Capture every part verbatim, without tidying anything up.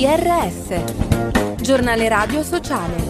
G R S, giornale radio sociale.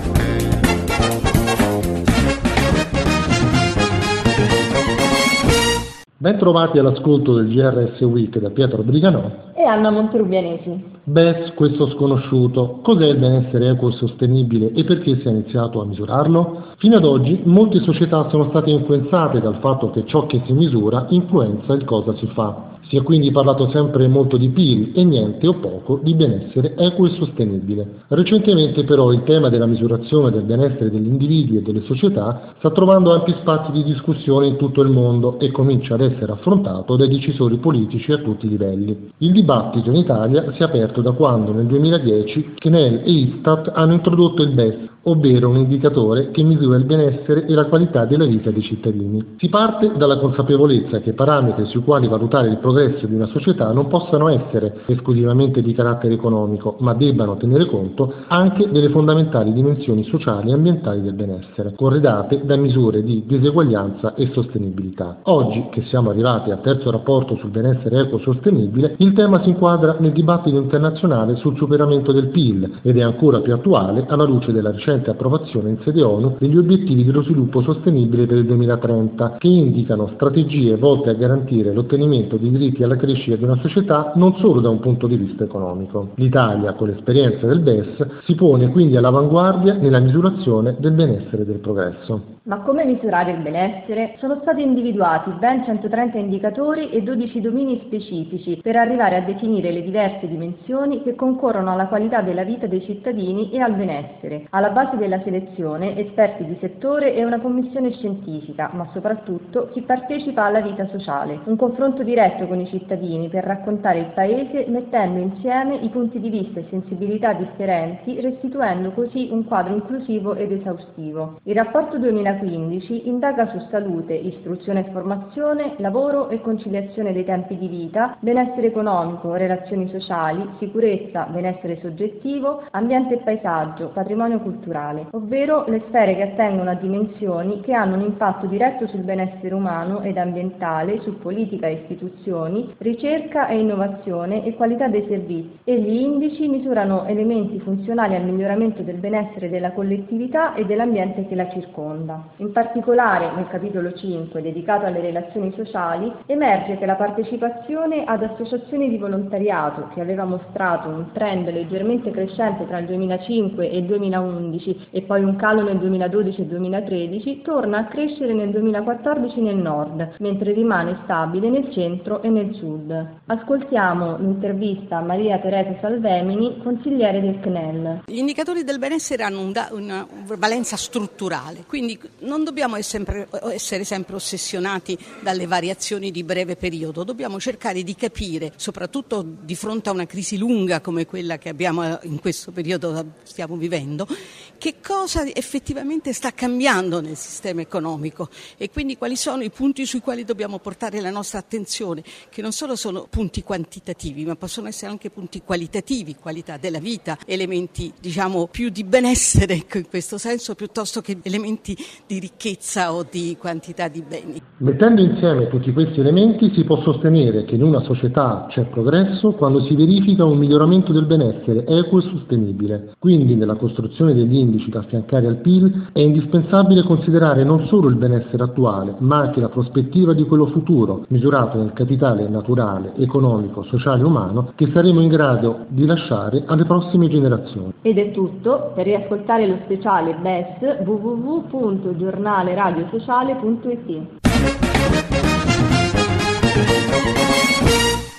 Ben trovati all'ascolto del G R S Week da Pietro Briganò e Anna Monterubianesi. B E S, questo sconosciuto. Cos'è il benessere equo e sostenibile e perché si è iniziato a misurarlo? Fino ad oggi molte società sono state influenzate dal fatto che ciò che si misura influenza il cosa si fa. Si è quindi parlato sempre molto di P I L e niente o poco di benessere equo e sostenibile. Recentemente però il tema della misurazione del benessere degli individui e delle società sta trovando ampi spazi di discussione in tutto il mondo e comincia ad essere affrontato dai decisori politici a tutti i livelli. Il dibattito in Italia si è aperto da quando nel duemiladieci C N E L e Istat hanno introdotto il B E S, ovvero un indicatore che misura il benessere e la qualità della vita dei cittadini. Si parte dalla consapevolezza che i parametri sui quali valutare il progresso di una società non possano essere esclusivamente di carattere economico, ma debbano tenere conto anche delle fondamentali dimensioni sociali e ambientali del benessere, corredate da misure di diseguaglianza e sostenibilità. Oggi, che siamo arrivati al terzo rapporto sul benessere eco-sostenibile, il tema si inquadra nel dibattito internazionale sul superamento del P I L ed è ancora più attuale alla luce della recente approvazione in sede ONU degli obiettivi dello sviluppo sostenibile per il duemilatrenta, che indicano strategie volte a garantire l'ottenimento di diritti alla crescita di una società non solo da un punto di vista economico. L'Italia, con l'esperienza del B E S, si pone quindi all'avanguardia nella misurazione del benessere e del progresso. Ma come misurare il benessere? Sono stati individuati ben centotrenta indicatori e dodici domini specifici per arrivare a definire le diverse dimensioni che concorrono alla qualità della vita dei cittadini e al benessere. Alla base della selezione esperti di settore e una commissione scientifica, ma soprattutto chi partecipa alla vita sociale. Un confronto diretto con i cittadini per raccontare il Paese mettendo insieme i punti di vista e sensibilità differenti, restituendo così un quadro inclusivo ed esaustivo. Il rapporto duemilaquindici indaga su salute, istruzione e formazione, lavoro e conciliazione dei tempi di vita, benessere economico, relazioni sociali, sicurezza, benessere soggettivo, ambiente e paesaggio, patrimonio culturale, ovvero le sfere che attengono a dimensioni che hanno un impatto diretto sul benessere umano ed ambientale, su politica e istituzioni, ricerca e innovazione e qualità dei servizi, e gli indici misurano elementi funzionali al miglioramento del benessere della collettività e dell'ambiente che la circonda. In particolare, nel capitolo cinque, dedicato alle relazioni sociali, emerge che la partecipazione ad associazioni di volontariato, che aveva mostrato un trend leggermente crescente tra il duemilacinque e il duemilaundici e poi un calo nel duemiladodici e duemilatredici, torna a crescere nel duemilaquattordici nel nord, mentre rimane stabile nel centro e nel sud. Ascoltiamo l'intervista a Maria Teresa Salvemini, consigliere del C N E L. Gli indicatori del benessere hanno un da, una valenza strutturale, quindi non dobbiamo essere, essere sempre ossessionati dalle variazioni di breve periodo, dobbiamo cercare di capire, soprattutto di fronte a una crisi lunga come quella che abbiamo in questo periodo stiamo vivendo, che cosa effettivamente sta cambiando nel sistema economico e quindi quali sono i punti sui quali dobbiamo portare la nostra attenzione, che non solo sono punti quantitativi ma possono essere anche punti qualitativi, qualità della vita, elementi diciamo più di benessere in questo senso piuttosto che elementi di ricchezza o di quantità di beni. Mettendo insieme tutti questi elementi si può sostenere che in una società c'è progresso quando si verifica un miglioramento del benessere equo e sostenibile. Quindi nella costruzione degli indici da affiancare al P I L è indispensabile considerare non solo il benessere attuale ma anche la prospettiva di quello futuro, misurato nel capitale naturale, economico, sociale e umano che saremo in grado di lasciare alle prossime generazioni. Ed è tutto. Per riascoltare lo speciale B E S w w w punto giornale radio sociale punto i t.